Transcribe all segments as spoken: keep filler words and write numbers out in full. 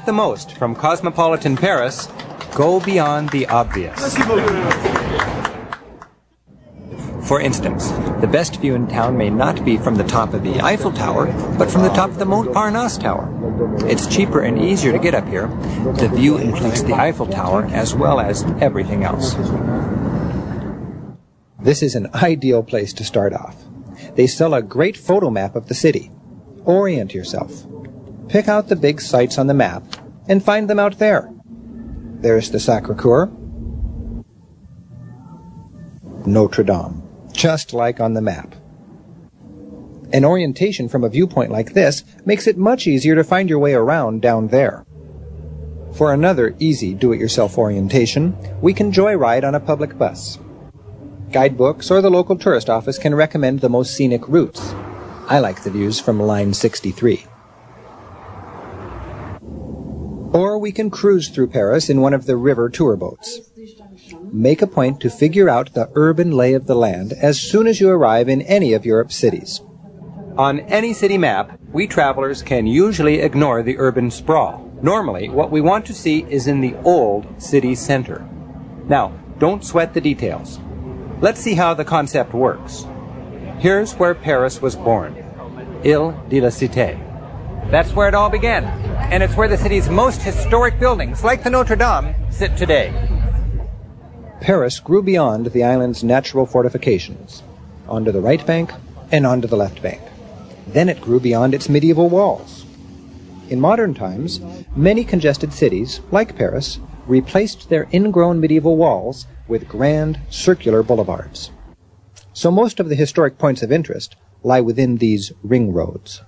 the most from cosmopolitan Paris, go beyond the obvious. For instance, the best view in town may not be from the top of the Eiffel Tower, but from the top of the Montparnasse Tower. It's cheaper and easier to get up here. The view includes the Eiffel Tower as well as everything else. This is an ideal place to start off. They sell a great photo map of the city. Orient yourself. Pick out the big sites on the map and find them out there. There's the Sacré-Cœur, Notre Dame, just like on the map. An orientation from a viewpoint like this makes it much easier to find your way around down there. For another easy do-it-yourself orientation, we can joyride on a public bus. Guidebooks or the local tourist office can recommend the most scenic routes. I like the views from line sixty-three. Or we can cruise through Paris in one of the river tour boats. Make a point to figure out the urban lay of the land as soon as you arrive in any of Europe's cities. On any city map, we travelers can usually ignore the urban sprawl. Normally, what we want to see is in the old city center. Now, don't sweat the details. Let's see how the concept works. Here's where Paris was born, Ile de la Cité. That's where it all began, and it's where the city's most historic buildings, like the Notre Dame, sit today. Paris grew beyond the island's natural fortifications, onto the right bank and onto the left bank. Then it grew beyond its medieval walls. In modern times, many congested cities, like Paris, replaced their ingrown medieval walls with grand, circular boulevards. So most of the historic points of interest lie within these ring roads.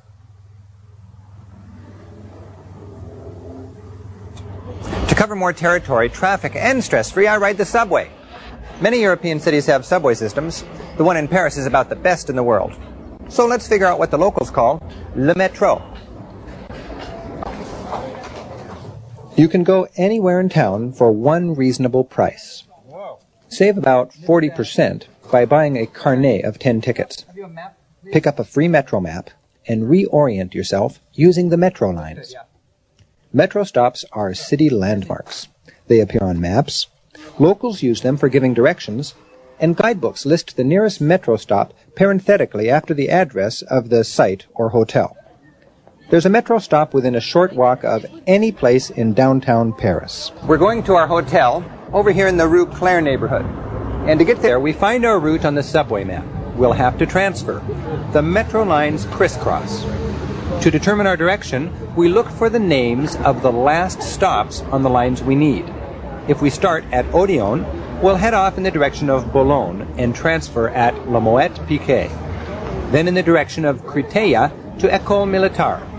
To cover more territory, traffic, and stress-free, I ride the subway. Many European cities have subway systems. The one in Paris is about the best in the world. So let's figure out what the locals call le métro. You can go anywhere in town for one reasonable price. Save about forty percent by buying a carnet of ten tickets. Pick up a free metro map and reorient yourself using the metro lines. Metro stops are city landmarks. They appear on maps. Locals use them for giving directions, and guidebooks list the nearest metro stop parenthetically after the address of the site or hotel. There's a metro stop within a short walk of any place in downtown Paris. We're going to our hotel over here in the Rue Claire neighborhood. And to get there, we find our route on the subway map. We'll have to transfer. The metro lines crisscross. To determine our direction, we look for the names of the last stops on the lines we need. If we start at Odeon, we'll head off in the direction of Boulogne and transfer at La Moët Piquet. Then in the direction of Créteil to École Militaire.